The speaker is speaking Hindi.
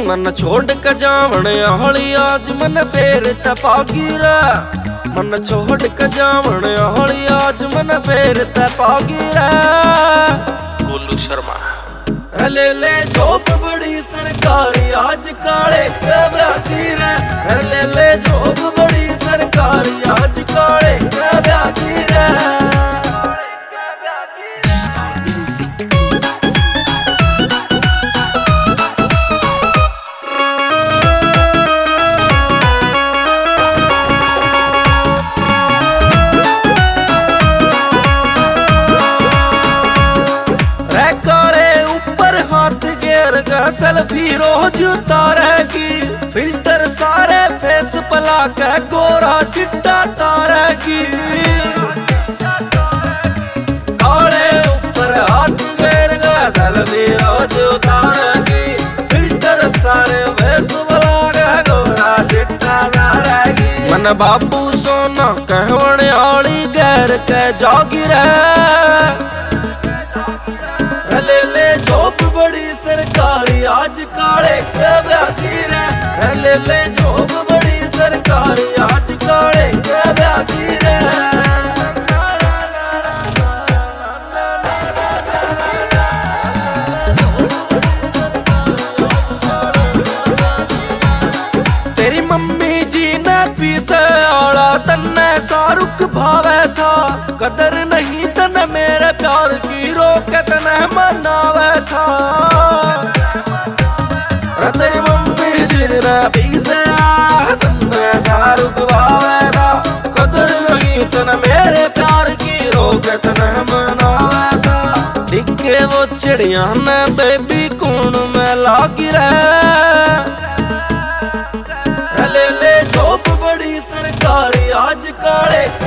मन छोड़ के जावण हौली आज मन फेर तपागी रे। मन छोड़ के जावण हौली आज मन फेर तपागी रे। गोलू शर्मा ले ले जॉब बड़ी सरकारी आज काले के ब्यागी रे। ले ले जॉब बड़ी सरकारी आज काले के ब्यागी रे। सेल्फी रोज उतारेगी फिल्टर सारे फेस पला के गोरा चिट्टा तारेगी। काले ऊपर हाथ घेरगा सेल्फी रोज उतारेगी फिल्टर सारे फेस पला के गोरा चिट्टा तारेगी। मन बाबू सोना कहवण आली गैर के जागी रे। ले ले जॉब बड़ी सरकारी आज काले के ब्यागी रे। ले ले जॉब बड़ी सरकारी आज काले के ब्यागी रे। तेरी मम्मी जी ने पीसे आला तन्ने शाहरुख भावे था। कदर नहीं तने मेरे प्यार की रोके तने मनावे था। तेरी मम्मी जी ने पीसे आला तन्ने शाहरुख भावे था। कदर नहीं तने मेरे प्यार की रोके तने मनावे था। दिखे वो चिड़िया ने बेबी कौन में लागी रे। ले ले जॉब बड़ी सरकारी आज काले